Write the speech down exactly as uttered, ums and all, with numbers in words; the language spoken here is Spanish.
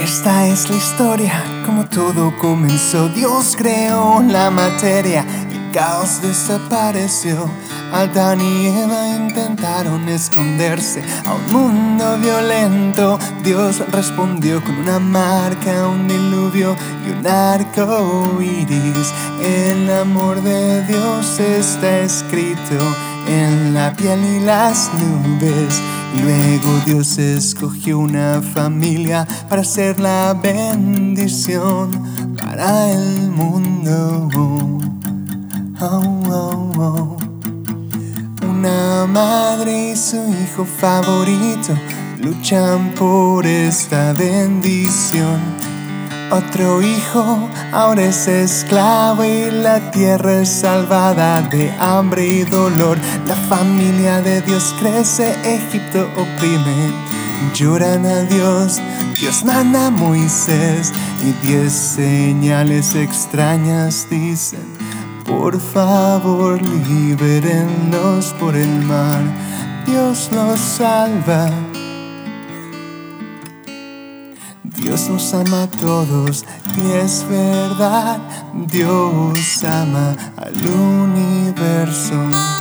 Esta es la historia, como todo comenzó. Dios creó la materia, el caos desapareció. Adán y Eva intentaron esconderse a un mundo violento. Dios respondió con una marca, un diluvio y un arco iris. El amor de Dios está escrito en la piel y las nubes. Luego Dios escogió una familia para ser la bendición para el mundo. Oh, oh, oh. Una madre y su hijo favorito luchan por esta bendición. Otro hijo ahora es esclavo y la tierra es salvada de hambre y dolor. La familia de Dios crece, Egipto oprime. Lloran a Dios, Dios manda a Moisés y diez señales extrañas dicen: por favor, libérenlos por el mar. Dios los salva. Dios nos ama a todos y es verdad, Dios ama al universo.